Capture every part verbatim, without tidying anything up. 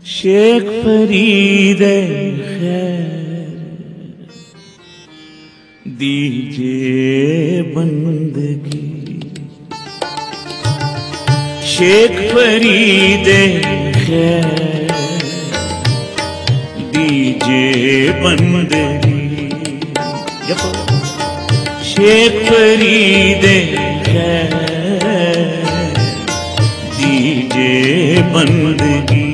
शेख फरीद खैर दीजिए बंदगी, शेख फरीद खैर दीजिए बंदगी, शेख फरीद खैर दीजिए बंदगी,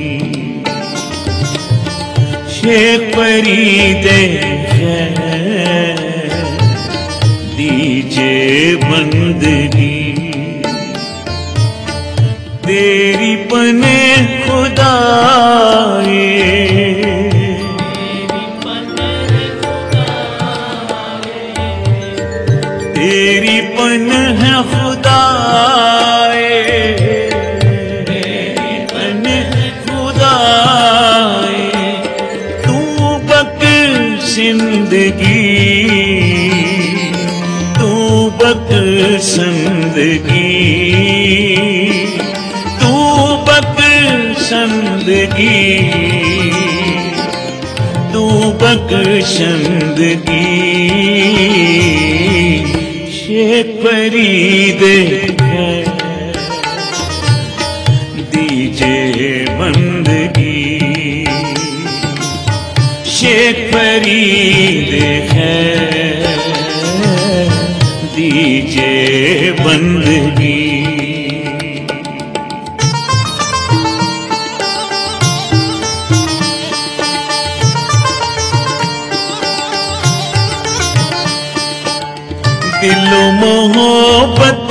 शेख फरीद खैर दीजिए बंदगी। तेरी पने खुदाए, तेरी पन है खुदाए, तेरी पन है खुदाए, तू बख्श जिंदगी, तू बख्श जिंदगी, तू बख्श जिंदगी, तू बख्श जिंदगी। शेख फरीद खैर दीजिए बंदगी, शेख फरीद खैर दीजिए बंदगी। दिलो मोहब्बत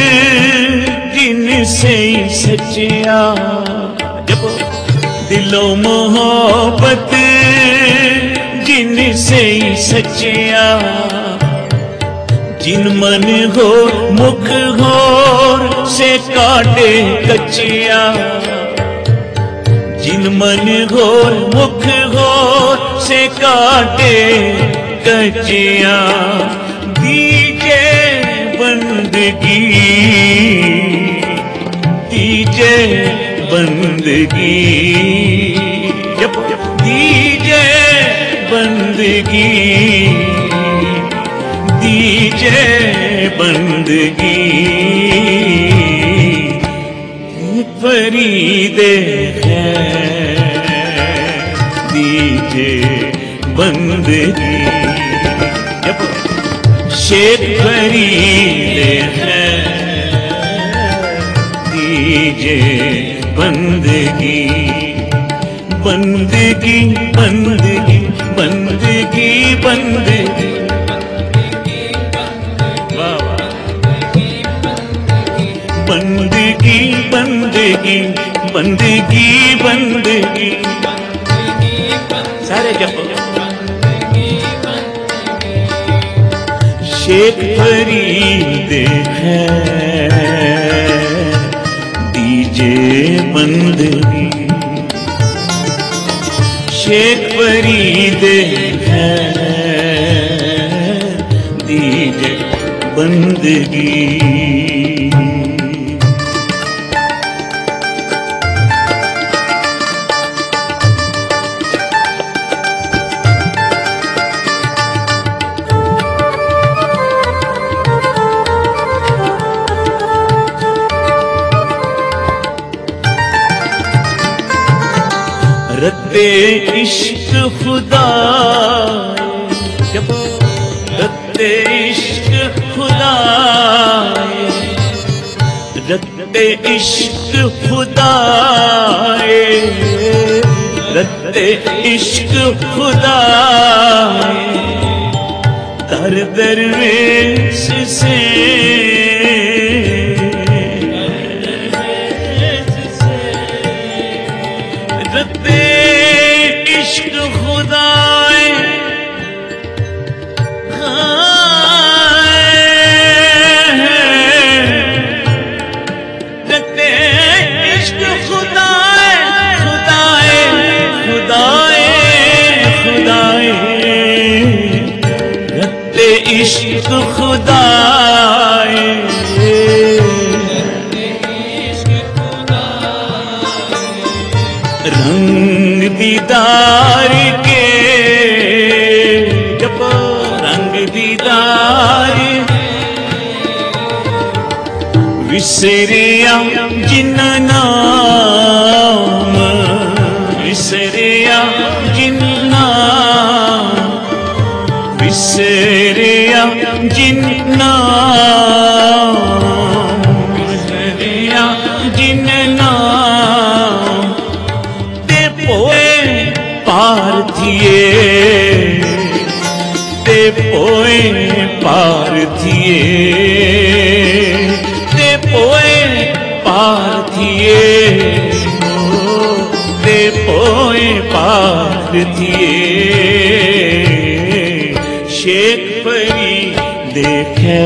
जिनसे सच्चिया, जब दिलो मोहब्बत जिनसे सच्चिया, जिन मन हो मुख घोर से काटे कच्चिया, जिन मन घोर मुख घोर से काटे कच्चिया, दीजिए बंदगी, दीजिए बंदगी, दीजिए बंदगी, दीजिए बंदगी। फरीद खैर दीजिए बंदगी, शेख फरीद खैर दीजिए बंदगी, बंदगी बंदगी बंदगी बंदगी, बंदगी बंदगी बंदगी बंदगी, सारे जपो। शेख फरीद खैर दीजिए बंदगी, शेख फरीद खैर दीजिए बंदगी। रत्ते इश्क खुदा, जब रत्ते इश्क खुदा, रत्ते इश्क खुदा, रत्ते इश्क खुदा, दर दरवेश से रत्ते इश्क खुदाए, रत्ते इश्क खुदाए, खुदाए खुदाए खुदाए, रत्ते इश्क खुदाए, रंग रंग दीदार के, जब रंग दीदार विसरिया जिन नाम, विसरिया जिन नाम, विसरिया जिन नाम, विसरिया जिन नाम ते पोए पार्थिए, ते पोए पार्थिए, ते पोए पार्थिए, ते पोए पार्थिए। शेख परी देखे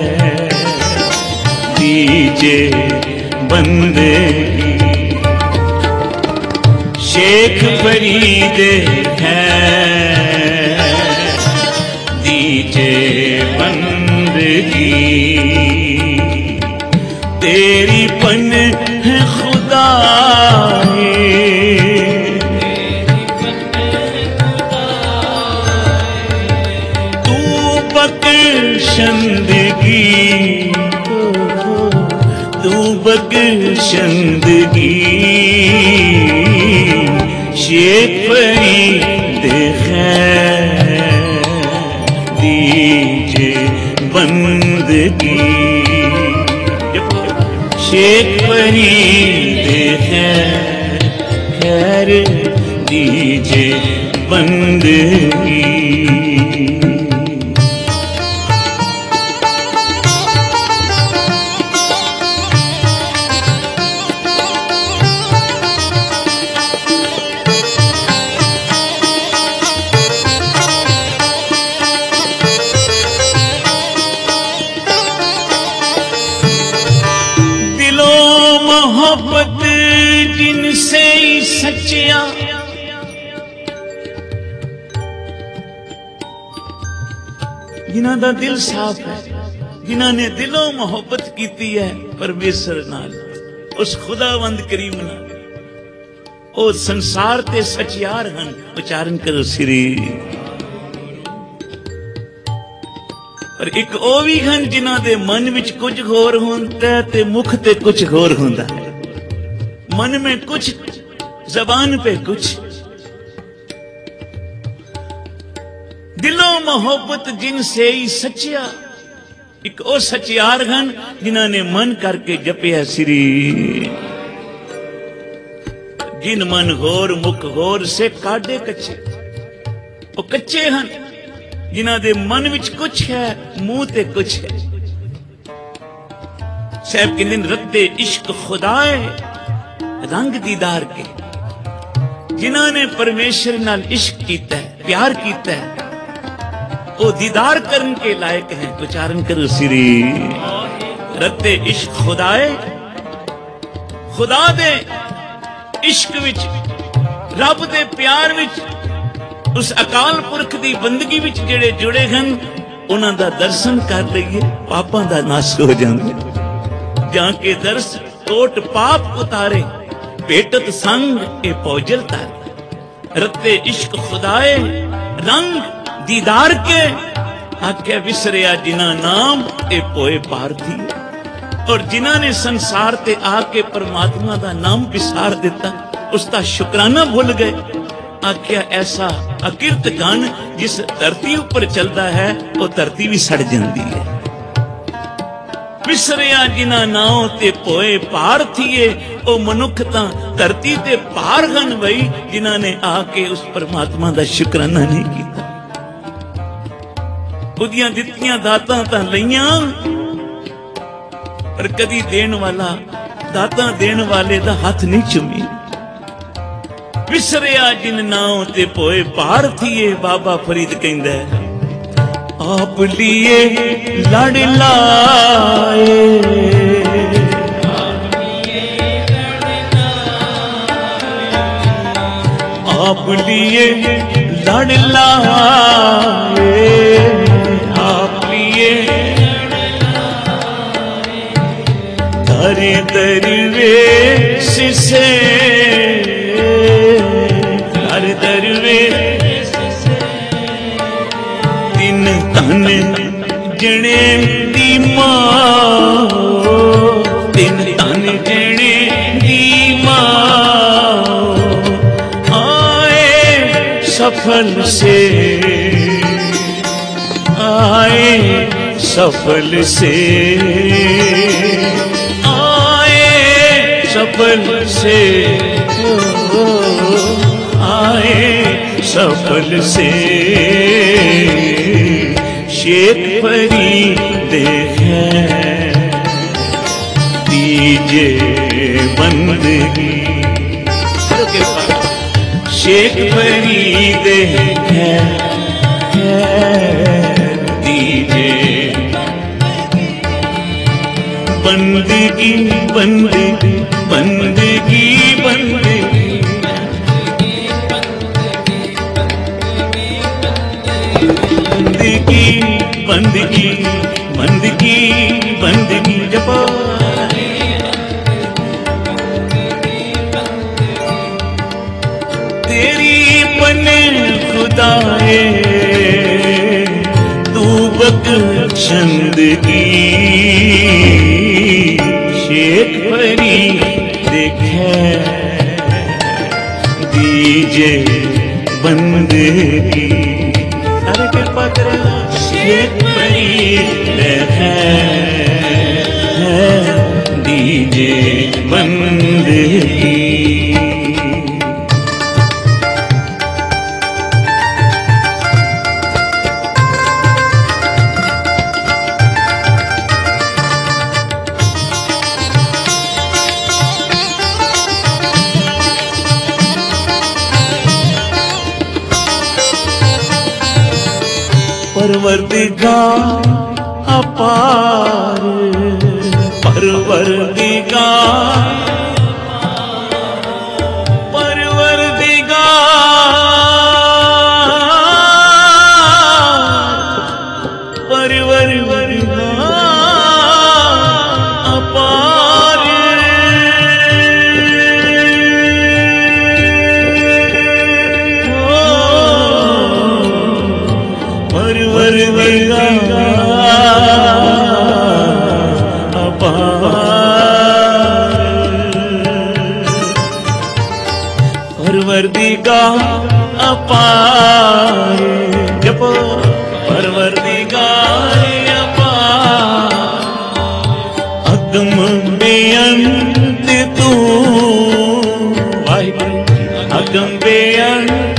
दीजे बंदगी, शेख फरीद है दीजे बंदगी। तेरी पन है खुदा, तू बख्शंदगी, तू बख्शंदगी। शेख फरीद है दीजे बंदगी, शेख फरीद है खैर दीजे बंदगी। मोहब्बत जिनसे सच्चिया, जिन्हां दा दिल साफ है, जिन्हां ने दिलों मोहब्बत की है परमेश्वर नाल, उस खुदावंद करीम नाल, ओ संसार ते सचियार हन। उच्चारण करो श्री। पर एक ओ भी हन जिन्हां दे मन विच कुछ होर होंदा है ते मुख ते कुछ होर होंदा है। मन में कुछ, जबान पे कुछ। दिलों मोहब्बत जिनसे ही सच्चिया, एक ओ सचियार हन जिन्हां ने मन करके जपिया श्री। जिन मन होर मुख होर से काढ़े कच्चे, ओ कच्चे हन जिन्हां दे मन विच कुछ है, मुंह ते कुछ है। साहब कहंदे ने रत्ते इश्क खुदाए रंग दीदार के, जिन्हां ने परमेश्वर नाल इश्क कीता है, प्यार कीता है, वो दीदार करन के लायक हैं। उच्चारण करो श्री। रत्ते इश्क खुदाए, खुदा दे इश्क विच, रब दे प्यार विच, उस अकाल पुरख दी बंदगी विच जेड़े जुड़े हन, उन्हां दा दर्शन कर लईए, पापां दा नाश हो जांदा। जाके दर्श कोट पाप उतारे, भेटत संग ए पौजल तारे। रत्ते इश्क खुदाए रंग दीदार के, आख्या विसरिया जिन्हां नाम ए पोए पार्थी। और जिन्हां ने संसार ते आके परमात्मा दा नाम विसार दिता, उसका शुक्राना भूल गए। आख्या ऐसा अकिरत गण जिस धरती ऊपर चलता है, वो धरती भी सड़ जाती है। विसरिया जिन्हां नाम ते पोए पार्थिए, ओ मनुख तां धरती ते पार हन वही, जिन्हां ने आके उस परमात्मा दा शुक्राना नहीं किया। उदियां दित्तियां दातां तां लईयां, पर कदी देण वाला, दातां देण वाले दा हाथ नहीं चुमी। विसरिया जिन नाम ते पोए पार्थिए। बाबा फरीद कहंदा है, आप लिए लड़ लाए, आप लिए लड़ लाए, आप लिए दर दरवेश से दरवेश तिन धन जने दी मां, तिन धन जने दी मां, आए सफल से आए सफल से आए सफल से आए सफल से शेख फरीद है दीजे बंदगी। शेख फरीद है दीजे बंदगी बंदगी बंदगी बंदगी बंदगी बंदगी बंदगी जपो। तेरी बने खुदाए तू बख्शंदगी, शेख फरीद है दीजे बंदगी। अरे कृपा करें शेख फरीद है दीजे बंदगी। परवरदिगार अपार, परवरदिगार परवरदिगार परवरदिगार अपार, परवरदिगार अपार जपो। परवरदिगार अपार अगम बेअंत तू, वाहिगुरू अगम बेअंत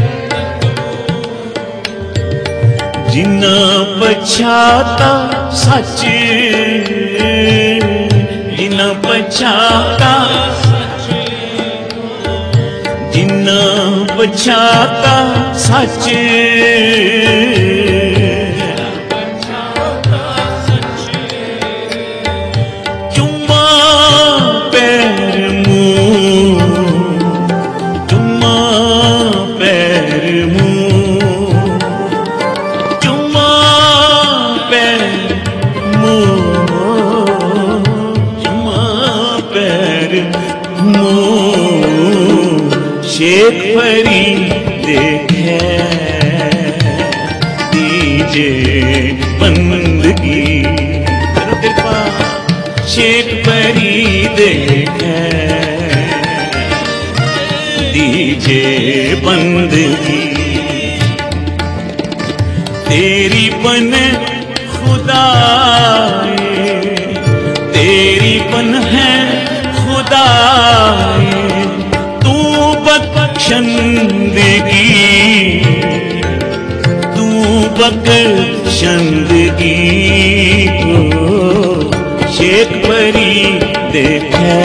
जिन्ना पछाता सच, जिन्ना पछाता जिन्ना पछाता सच, चुम्मा पैर मुंह, चुम्मा पैर मुंह, चुम्मा पैर मुंह, चुम्मा पैर मुंह, शेख फरीद है दीजे बंदगी। कृपा शेख फरीद है दीजे बंदगी। तेरी बन खुदाए, तेरी बन है खुदाए तू बख्शंदगी, तू बख्शंदगी को शेख फरीद है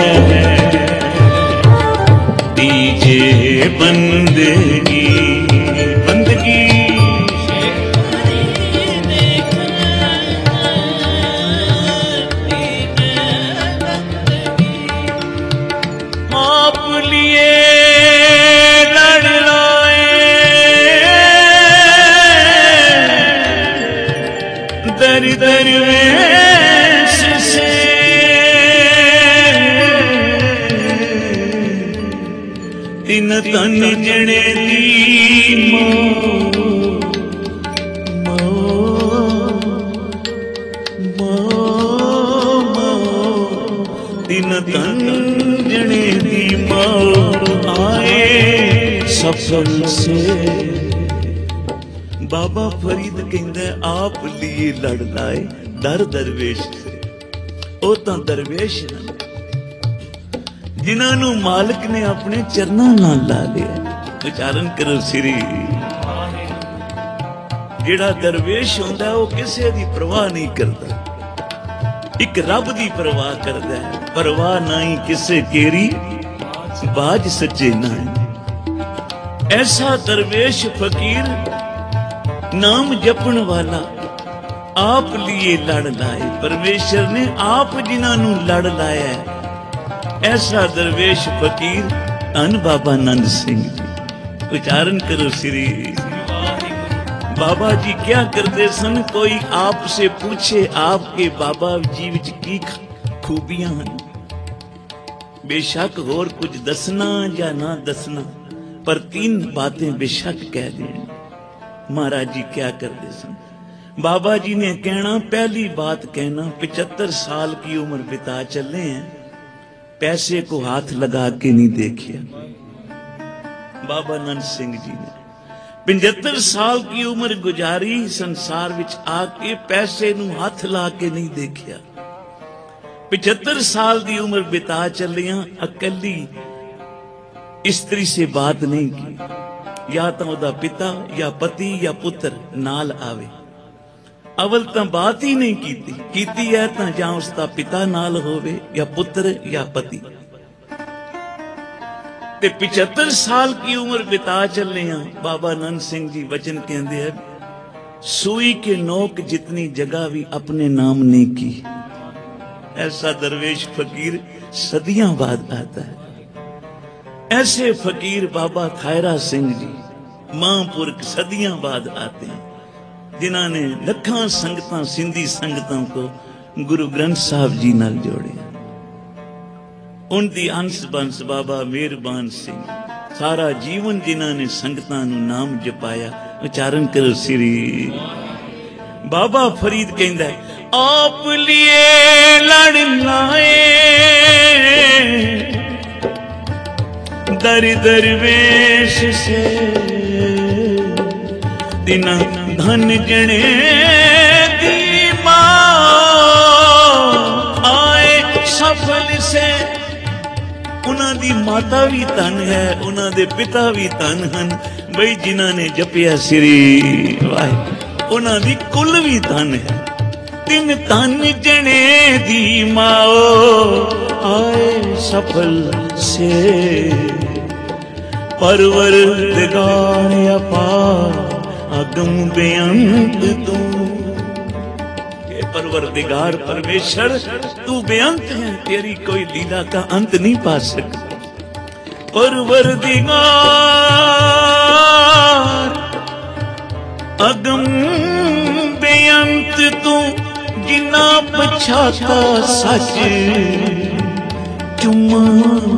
दीजे बंदगी बंदगी। आप लिए लड़ रहे दर दर वेश से, तीन तन जने दी मौ दिन तन जने दी मौ आए सफल से। बाबा फरीद कहंदा आप लिए लड़ लाए दर दरवेश से। ओ तां दरवेश जिन्होंने मालिक ने अपने चरणों नाल ला लिया। उचारण करो श्री। जिहड़ा दरवेश हुंदा है वो किसी दी परवाह नहीं करता, एक रब दी परवाह करता है। परवाह नहीं किसे केरी बाज सच्चे नाई। ऐसा दरवेश फकीर नाम जपन वाला आप लिए लड़ लाए। परमेश्वर ने आप जिन्होंने लड़ लाया है। ऐसा दरवेश फकीर धन बाबा नंद सिंह जी। उच्चारण करो श्री। बाबा जी क्या करते सन? कोई आपसे पूछे आपके बाबा जी विच की खूबियां हैं, बेशक होर कुछ दसना या ना दसना, पर तीन बातें बेशक कह दें। महाराज जी क्या करते सन? बाबा जी ने कहना, पहली बात कहना, पिचहत्तर साल की उम्र बिता चले हैं, पैसे को हाथ लगा के नहीं देखिया। बाबा नंद सिंह जी ने पचहत्तर साल की उम्र गुजारी, संसार विच आके पैसे नू हाथ ला के नहीं देखिया। पचहत्तर साल की उम्र बिता चलिया, अकली स्त्री से बात नहीं की। या तो उदा पिता या पति या पुत्र नाल आवे। अवल तो बात ही नहीं कीती, कीती है तो या उसका पिता नाल होवे या पुत्र या पति। ते पिचहत्तर साल की उम्र बिता चले हैं। बाबा नंद सिंह जी वचन कहते हैं, सुई के नोक जितनी जगह भी अपने नाम ने की। ऐसा दरवेश फकीर सदियां बाद आता है। ऐसे फकीर बाबा खायरा सिंह जी महापुरख सदियां बाद आते हैं, जिन्होंने लखां संगतां सिंधी संगतां को गुरु ग्रंथ साहब जी नाल जोड़े। उनकी अंश बंस बाबा मेहरबान सिंह, सारा जीवन जिन्होंने संगतां नू नाम जपाया। उच्चारण करो श्री। बाबा फरीद कहंदा है, आप लिए लड़ लाए दर दरवेश से। दिना धन जने दी मां आए सफल से। उन्हां दी माता भी धन है, उन्हां दे पिता भी धन हन। बई जिन्होंने जपिया श्री वाहे, उन्हां दी कुल भी धन है। तिन धन जने दी माओ आए सफल से। परवरदिगार अपार अगम बेअंत तू। परवरदिगार परमेश्वर तू बेअंत है, तेरी कोई लीला का अंत नहीं पा सकता। परवरदिगार अगम बेअंत तू, जिना पछाता सच चुमा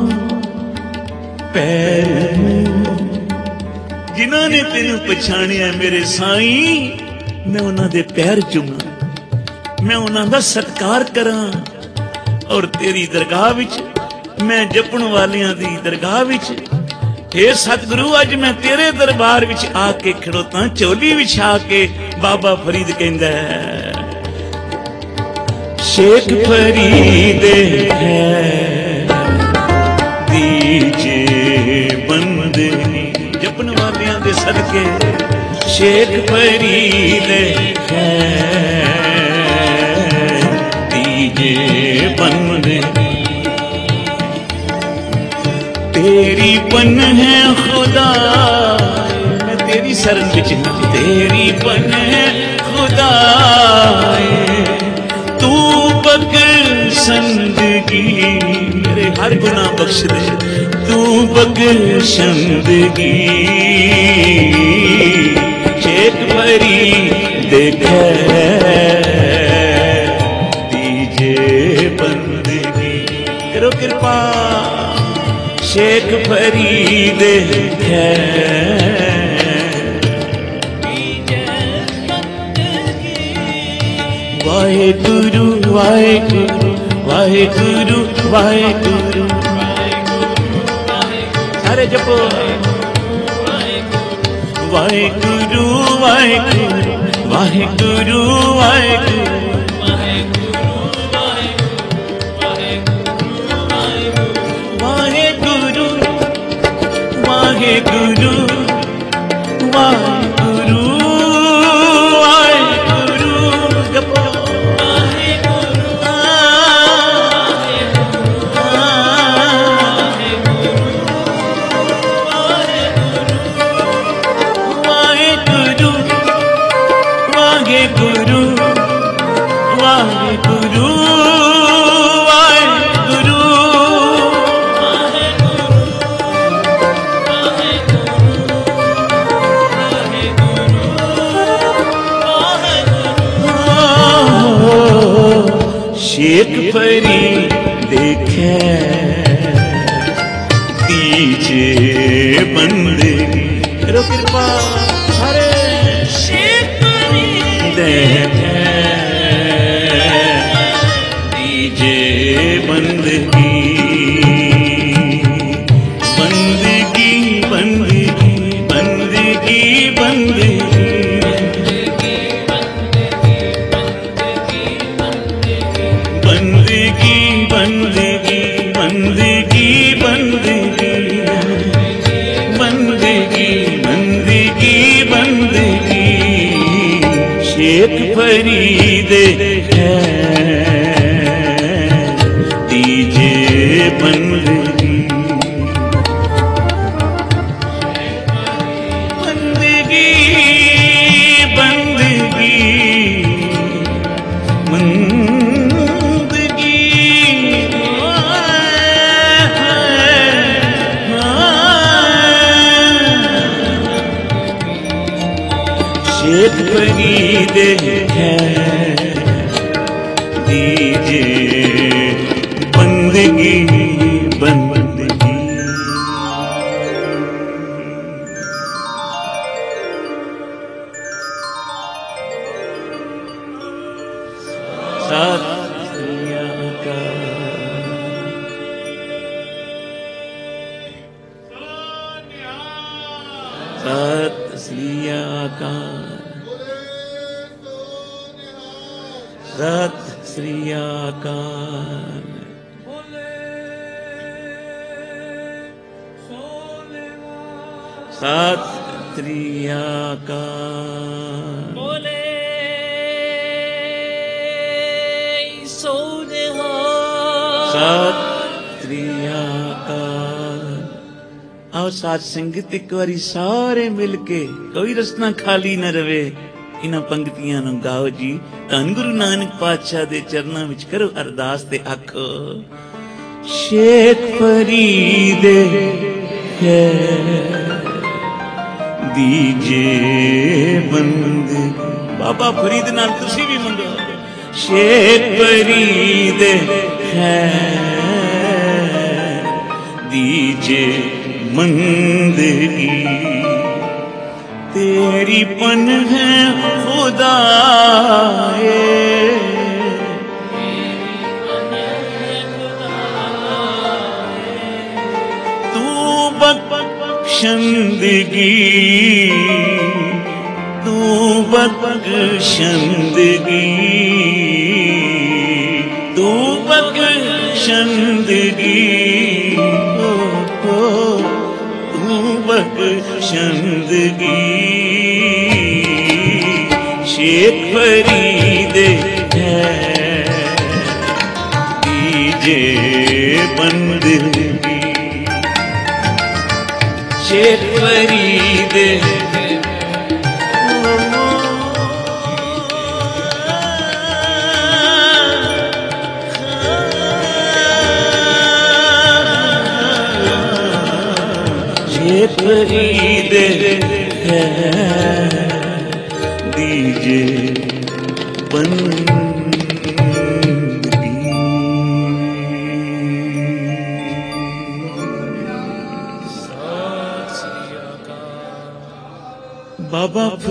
पैर। जिन्होंने तेन पछाणिया मेरे साईं, मैं उन्हां दे पैर चुमा, मैं उन्हां दा सत्कार करा। और तेरी दरगाह विच, मैं जपण वालियां दी दरगाह विच, हे सतगुरु अज मैं तेरे दरबार विच आके खड़ोता, चोली विछा के। बाबा फरीद कहंदा है, शेख फरीद है दीजे बंदगी। जपन वालियां दे सदके शेख फरीद है दीजे बंदगी। तेरी पन है खुदा, मैं तेरी शरण विच हां। तेरी पन है खुदा, तू बख्शंदगी मेरे हर गुनाह बख्श दे। तू बख्शंदगी शेख फरीद है दीजे बंदगी। करो कृपा शेख फरीद है वाहे गुरु वाहे गुरु वाहे गुरु वाहे गुरु सारे जपो वाहे गुरु वाहे गुरु वाहे गुरु वाहे गुरु वाहे गुरु वाहे गुरु वाहे गुरु वाहे गुरु जपो वाहे गुरु वाहे गुरु वाहे गुरु वाहे गुरु शेख फरीद है दीजिए बंदगी करो कृपा हरे शेख फरीद है दीजिए बंदगी बंदगी बंदगी बंदगी बंदगी बंदगी बंदगी बंदगी बंदगी बंदगी बंदगी शेख फरीद है दीजिए बंदगी बंदगी बंदगी शेख फरीद है दीजिए बंदगी बंदगी सत श्री अकाल सत श्री अकाल सत श्री अकाल सत श्री अकाल बोले सत श्री अकाल। आओ साथ संगत एक बारी सारे मिलके कोई रसना खाली न रवे इन्हां पंक्तियां नूं गाओ जी। धन गुरु नानक पातशाह दे चरनां विच करो अरदास ते आखो शेख फरीद है दीजिए बंदगी। बाबा फरीद नाल तुसी भी मंगो शेख फरीद है दीजिए बंदगी। तेरी पन है खुदाए तू बख्शंदगी तू बख्शंदगी तू बख्शंदगी बख्शंदगी। शेख फरीद है दीजिए बंदगी। शेख फरीद फरीद है दीजिए बंदगी। बाबा